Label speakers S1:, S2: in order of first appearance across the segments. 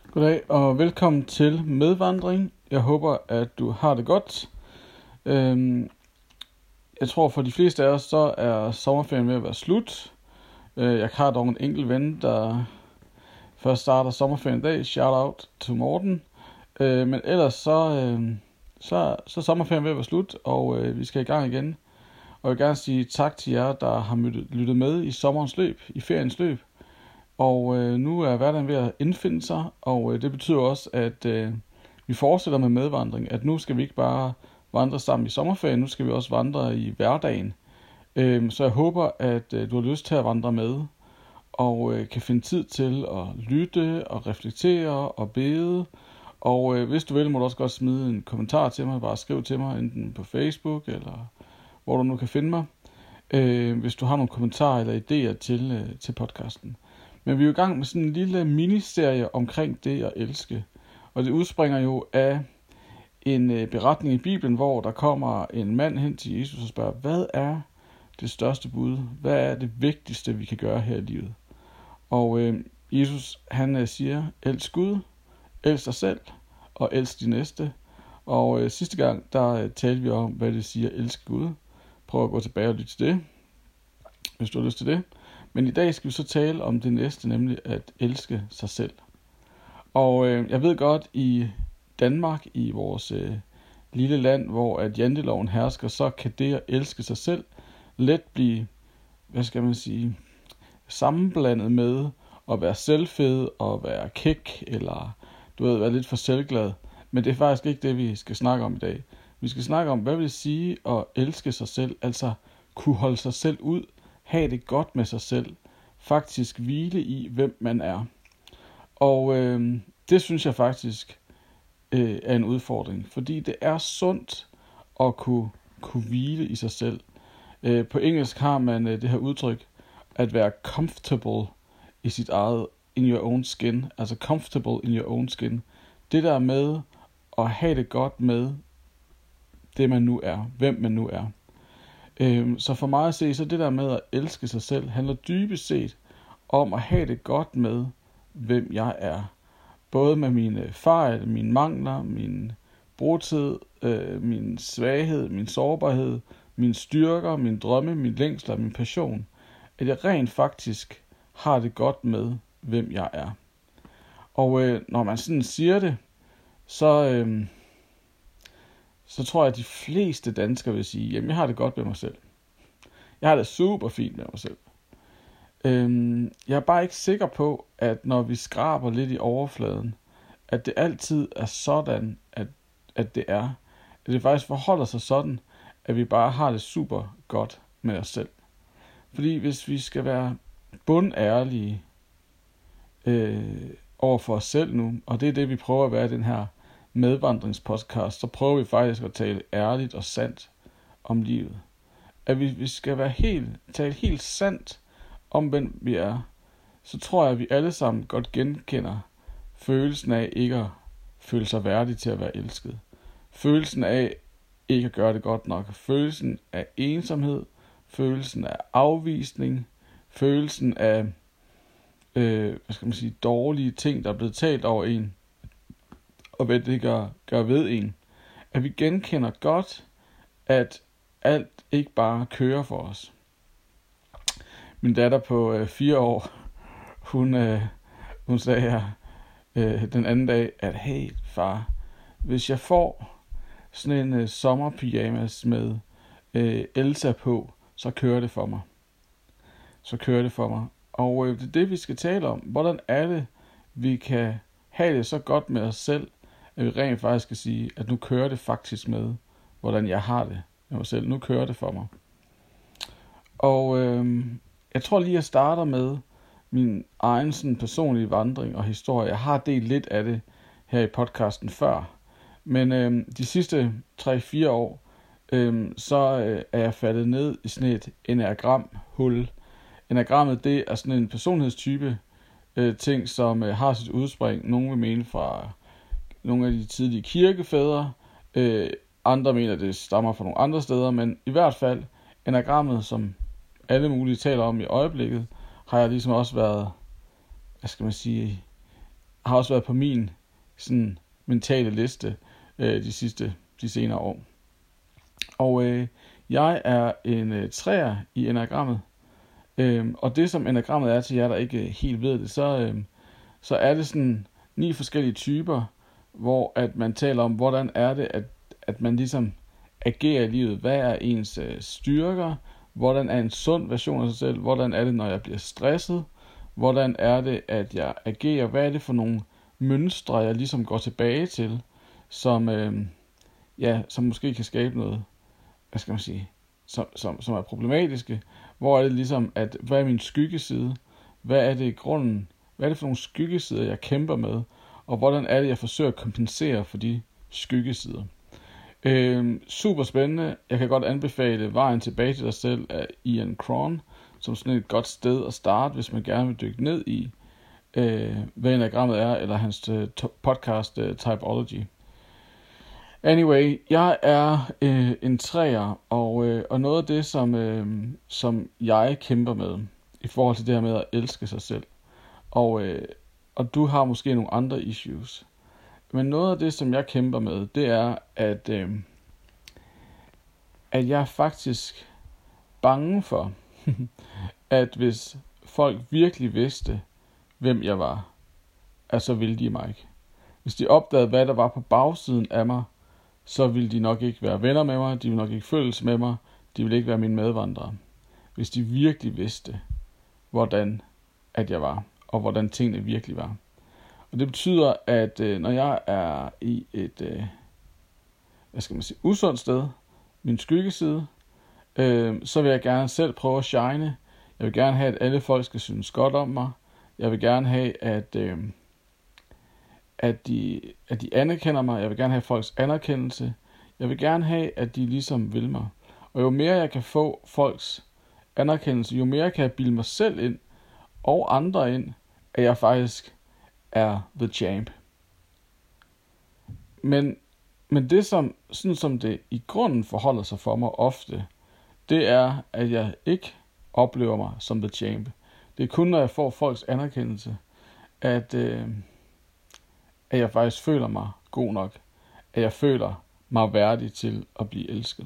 S1: Goddag og velkommen til Medvandring. Jeg håber, at du har det godt. Jeg tror for de fleste af os, så er sommerferien ved at være slut. Jeg har dog en enkelt ven, der først starter sommerferien i dag. Shout out til Morten. Men ellers så er sommerferien ved at være slut, og vi skal i gang igen. Og jeg vil gerne sige tak til jer, der har lyttet med i sommerens løb, i feriens løb. Og nu er hverdagen ved at indfinde sig, og det betyder også, at vi fortsætter med medvandring. At nu skal vi ikke bare vandre sammen i sommerferien, nu skal vi også vandre i hverdagen. Så jeg håber, at du har lyst til at vandre med, og kan finde tid til at lytte og reflektere og bede. Og hvis du vil, må du også godt smide en kommentar til mig, bare skriv til mig, enten på Facebook eller hvor du nu kan finde mig, hvis du har nogle kommentarer eller idéer til podcasten. Men vi er jo i gang med sådan en lille miniserie omkring det at elske. Og det udspringer jo af en beretning i Bibelen, hvor der kommer en mand hen til Jesus og spørger, hvad er det største bud? Hvad er det vigtigste, vi kan gøre her i livet? Og Jesus, han siger, elsk Gud, elsk dig selv og elsk de næste. Og sidste gang, der talte vi om, hvad det siger, elsk Gud. Prøv at gå tilbage og lytte til det, hvis du har lyst til det. Men i dag skal vi så tale om det næste, nemlig at elske sig selv. Og jeg ved godt, i Danmark, i vores lille land, hvor at janteloven hersker, så kan det at elske sig selv let blive, sammenblandet med at være selvfed og være kæk, eller være lidt for selvglad. Men det er faktisk ikke det, vi skal snakke om i dag. Vi skal snakke om, hvad vil det sige at elske sig selv, altså kunne holde sig selv ud, have det godt med sig selv, faktisk hvile i, hvem man er. Og det synes jeg faktisk er en udfordring, fordi det er sundt at kunne hvile i sig selv. På engelsk har man det her udtryk, at være comfortable i sit eget, in your own skin, altså comfortable in your own skin. Det der med at have det godt med det man nu er, hvem man nu er. Så for mig at se, så det der med at elske sig selv, handler dybest set om at have det godt med, hvem jeg er. Både med mine fejl, mine mangler, min brudtid, min svaghed, min sårbarhed, mine styrker, mine drømme, min længsler, min passion. At jeg rent faktisk har det godt med, hvem jeg er. Og når man sådan siger det, så tror jeg, at de fleste danskere vil sige, jamen jeg har det godt med mig selv. Jeg har det super fint med mig selv. Jeg er bare ikke sikker på, at når vi skraber lidt i overfladen, at det altid er sådan, at det er. At det faktisk forholder sig sådan, at vi bare har det super godt med os selv. Fordi hvis vi skal være bundærlige over for os selv nu, og det er det, vi prøver at være i den her medvandringspodcast, så prøver vi faktisk at tale ærligt og sandt om livet. At vi skal tale helt sandt om, hvem vi er, så tror jeg, at vi alle sammen godt genkender følelsen af ikke at føle sig værdig til at være elsket. Følelsen af ikke at gøre det godt nok. Følelsen af ensomhed. Følelsen af afvisning. Følelsen af dårlige ting, der er blevet talt over en. Og hvad det gør ved en. At vi genkender godt, at alt ikke bare kører for os. Min datter på 4 år, hun sagde her den anden dag, at hey far, hvis jeg får sådan en sommerpyjamas med Elsa på, så kører det for mig. Og det er det, vi skal tale om. Hvordan er det, vi kan have det så godt med os selv, at vi rent faktisk skal sige, at nu kører det faktisk med, hvordan jeg har det med mig selv. Nu kører det for mig. Og jeg tror lige, jeg starter med min egen sådan personlige vandring og historie. Jeg har delt lidt af det her i podcasten før. Men de sidste 3-4 år, så er jeg faldet ned i sådan et enneagram-hul. Enneagrammet, det er sådan en personlighedstype ting, som har sit udspring. Nogle vil mene fra nogle af de tidlige kirkefædre. Andre mener, det stammer fra nogle andre steder. Men i hvert fald, enneagrammet, som alle mulige taler om i øjeblikket, har jeg ligesom også været, har også været på min sådan mentale liste de senere år. Og jeg er en træer i enagrammet. Og det som enagrammet er til jer, der ikke helt ved det, så er det sådan 9 forskellige typer, hvor at man taler om, hvordan er det, at man ligesom agerer i livet. Hvad er ens styrker? Hvordan er en sund version af sig selv? Hvordan er det, når jeg bliver stresset? Hvordan er det, at jeg agerer? Hvad er det for nogle mønstre, jeg ligesom går tilbage til, som måske kan skabe noget, hvad skal man sige, som er problematiske? Hvor er det ligesom, hvad er min skyggeside? Hvad er det i grunden? Hvad er det for nogle skyggesider, jeg kæmper med? Og hvordan er det, jeg forsøger at kompensere for de skyggesider? Super spændende. Jeg kan godt anbefale Vejen tilbage til dig selv af Ian Cron, som sådan et godt sted at starte, hvis man gerne vil dykke ned i, hvad enagrammet er, eller hans podcast Typology. Anyway, jeg er en træer, og noget af det, som jeg kæmper med, i forhold til det her med at elske sig selv, og du har måske nogle andre issues, men noget af det, som jeg kæmper med, det er, at jeg er faktisk bange for, at hvis folk virkelig vidste, hvem jeg var, så ville de mig ikke. Hvis de opdagede, hvad der var på bagsiden af mig, så ville de nok ikke være venner med mig, de ville nok ikke følges med mig, de ville ikke være mine medvandrere. Hvis de virkelig vidste, hvordan at jeg var, og hvordan tingene virkelig var. Og det betyder, at når jeg er i et, usundt sted, min skyggeside, så vil jeg gerne selv prøve at shine. Jeg vil gerne have, at alle folk skal synes godt om mig. Jeg vil gerne have, at de anerkender mig. Jeg vil gerne have folks anerkendelse. Jeg vil gerne have, at de ligesom vil mig. Og jo mere jeg kan få folks anerkendelse, jo mere kan jeg bilde mig selv ind, og andre ind, at jeg faktisk er the champ. Men det, som det i grunden forholder sig for mig ofte, det er, at jeg ikke oplever mig som the champ. Det er kun, når jeg får folks anerkendelse, at jeg faktisk føler mig god nok. At jeg føler mig værdig til at blive elsket.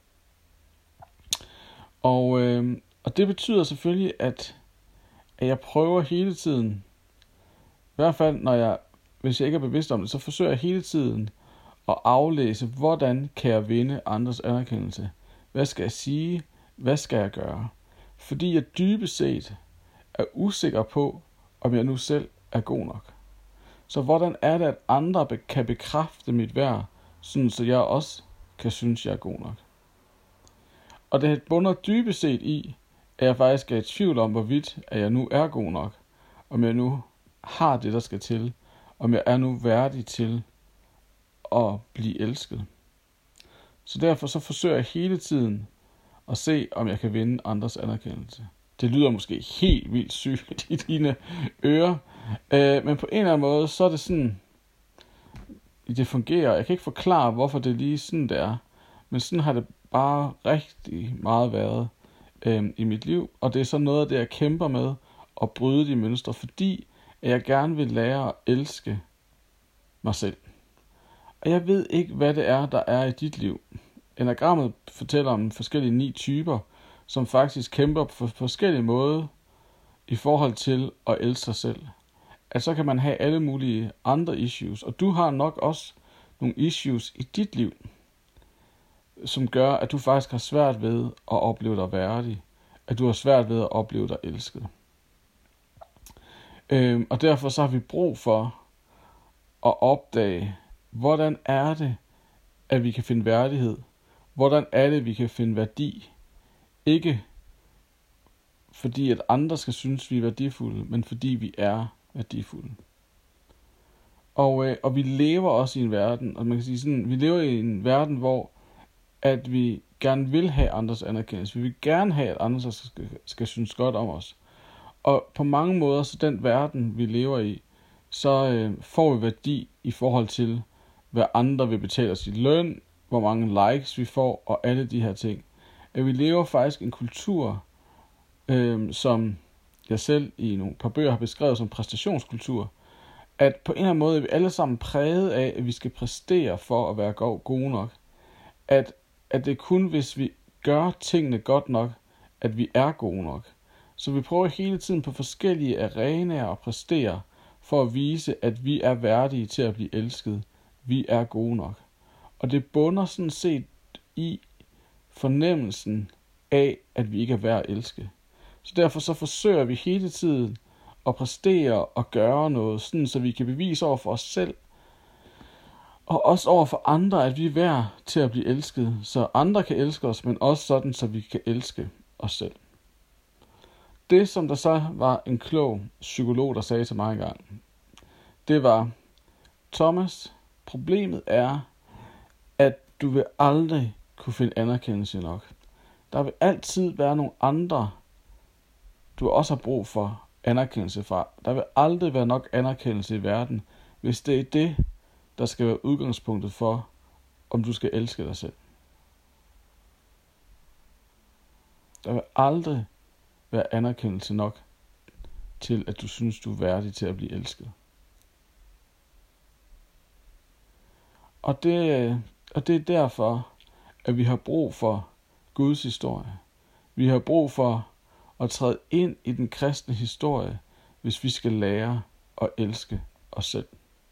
S1: Og det betyder selvfølgelig, at jeg prøver hele tiden, i hvert fald hvis jeg ikke er bevidst om det, så forsøger jeg hele tiden at aflæse, hvordan kan jeg vinde andres anerkendelse? Hvad skal jeg sige? Hvad skal jeg gøre? Fordi jeg dybest set er usikker på, om jeg nu selv er god nok. Så hvordan er det, at andre kan bekræfte mit værd, sådan så jeg også kan synes, jeg er god nok? Og det bunder dybest set i, at jeg faktisk er i tvivl om, hvorvidt at jeg nu er god nok. Om jeg nu har det, der skal til. Om jeg er nu værdig til at blive elsket. Så derfor så forsøger jeg hele tiden at se, om jeg kan vinde andres anerkendelse. Det lyder måske helt vildt sygt i dine ører. Men på en eller anden måde, så er det sådan, det fungerer. Jeg kan ikke forklare, hvorfor det er lige sådan, det er. Men sådan har det bare rigtig meget været i mit liv. Og det er så noget af det, jeg kæmper med, at bryde de mønstre, fordi at jeg gerne vil lære at elske mig selv. Og jeg ved ikke, hvad det er, der er i dit liv. Enagrammet fortæller om forskellige 9 typer, som faktisk kæmper på forskellige måder i forhold til at elske sig selv. At så kan man have alle mulige andre issues, og du har nok også nogle issues i dit liv, som gør, at du faktisk har svært ved at opleve dig værdig, at du har svært ved at opleve dig elsket. Og derfor så har vi brug for at opdage, hvordan er det, at vi kan finde værdighed, hvordan er det, vi kan finde værdi, ikke fordi at andre skal synes, vi er værdifulde, men fordi vi er værdifulde. Og vi lever også i en verden, og man kan sige sådan, vi lever i en verden, hvor at vi gerne vil have andres anerkendelse. Vi vil gerne have, at andre skal synes godt om os. Og på mange måder, så den verden, vi lever i, så får vi værdi i forhold til, hvad andre vil betale os i løn, hvor mange likes vi får, og alle de her ting. At vi lever faktisk en kultur, som jeg selv i nogle par bøger har beskrevet som præstationskultur, at på en eller anden måde er vi alle sammen præget af, at vi skal præstere for at være gode nok. At det er kun, hvis vi gør tingene godt nok, at vi er gode nok. Så vi prøver hele tiden på forskellige arenaer at præstere, for at vise, at vi er værdige til at blive elsket. Vi er gode nok. Og det bunder sådan set i fornemmelsen af, at vi ikke er værd at elske. Så derfor så forsøger vi hele tiden at præstere og gøre noget, sådan så vi kan bevise over for os selv, og også over for andre, at vi er værd til at blive elsket, så andre kan elske os, men også sådan, så vi kan elske os selv. Det, som der så var en klog psykolog, der sagde til mig engang, det var: Thomas, problemet er, at du vil aldrig kunne finde anerkendelse nok. Der vil altid være nogle andre, du også har brug for anerkendelse fra. Der vil aldrig være nok anerkendelse i verden, hvis det er det, der skal være udgangspunktet for, om du skal elske dig selv. Der vil aldrig være anerkendelse nok til, at du synes, du er værdig til at blive elsket. Og det er derfor, at vi har brug for Guds historie. Vi har brug for at træde ind i den kristne historie, hvis vi skal lære at elske os selv.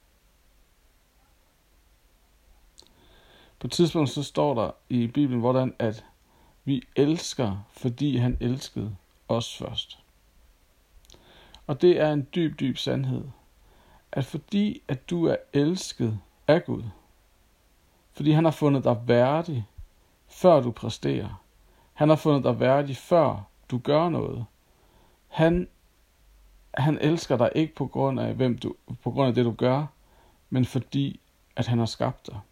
S1: På et tidspunkt så står der i Bibelen, hvordan at vi elsker, fordi han elskede os først. Og det er en dyb, dyb sandhed, at fordi at du er elsket af Gud, fordi han har fundet dig værdig, før du præsterer. Han har fundet dig værdig, før du gør noget. Han elsker dig ikke på grund af på grund af det du gør, men fordi at han har skabt dig.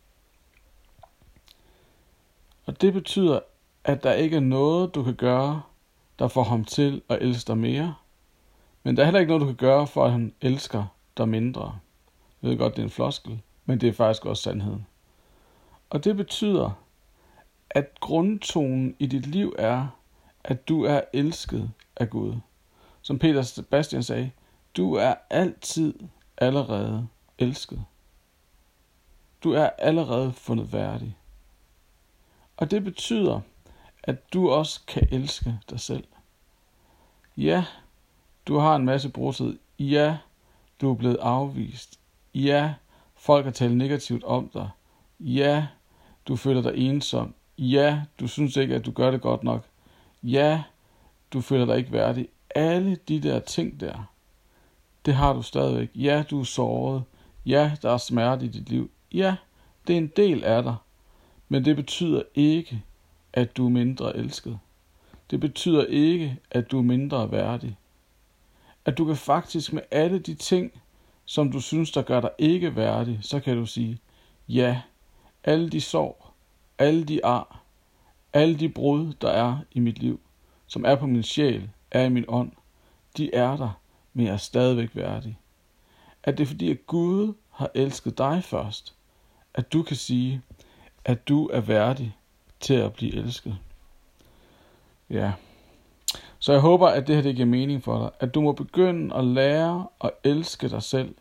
S1: Og det betyder, at der ikke er noget du kan gøre, der får ham til at elske dig mere. Men der er heller ikke noget du kan gøre, for at han elsker dig mindre. Jeg ved godt, det er en floskel, men det er faktisk også sandheden. Og det betyder, at grundtonen i dit liv er, at du er elsket af Gud. Som Peter Sebastian sagde, du er altid allerede elsket. Du er allerede fundet værdig. Og det betyder, at du også kan elske dig selv. Ja, du har en masse brudtid. Ja, du er blevet afvist. Ja, folk har talt negativt om dig. Ja, du føler dig ensom. Ja, du synes ikke, at du gør det godt nok. Ja, du føler dig ikke værdig. Alle de der ting der, det har du stadigvæk. Ja, du er såret. Ja, der er smerte i dit liv. Ja, det er en del af dig. Men det betyder ikke, at du er mindre elsket. Det betyder ikke, at du er mindre værdig. At du kan faktisk med alle de ting, som du synes, der gør dig ikke værdig, så kan du sige, ja, alle de sorg, alle de ar, alle de brud, der er i mit liv, som er på min sjæl, er i min ånd, de er der, men jeg er stadigvæk værdig. At det er fordi, at Gud har elsket dig først, at du kan sige, at du er værdig til at blive elsket. Ja. Så jeg håber, at det her det giver mening for dig. At du må begynde at lære at elske dig selv.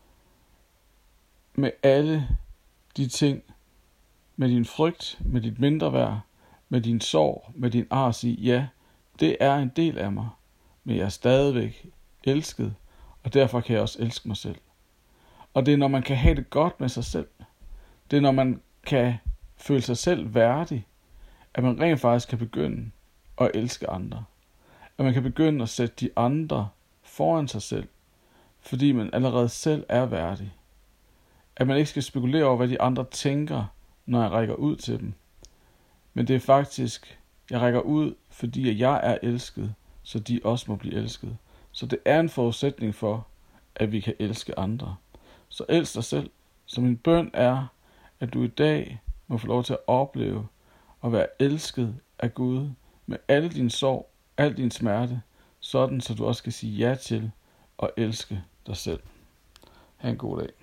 S1: Med alle de ting. Med din frygt, med dit mindreværd, med din sorg, med din ar. Sige, ja, det er en del af mig. Men jeg er stadigvæk elsket. Og derfor kan jeg også elske mig selv. Og det er, når man kan have det godt med sig selv. Det er, når man kan føle sig selv værdig, at man rent faktisk kan begynde at elske andre. At man kan begynde at sætte de andre foran sig selv, fordi man allerede selv er værdig. At man ikke skal spekulere over, hvad de andre tænker, når jeg rækker ud til dem. Men det er faktisk, jeg rækker ud, fordi jeg er elsket, så de også må blive elsket. Så det er en forudsætning for, at vi kan elske andre. Så elsk dig selv. Så min bøn er, at du i dag må få lov til at opleve og være elsket af Gud med alle din sorg, al din smerte, sådan så du også kan sige ja til at elske dig selv. Ha' en god dag.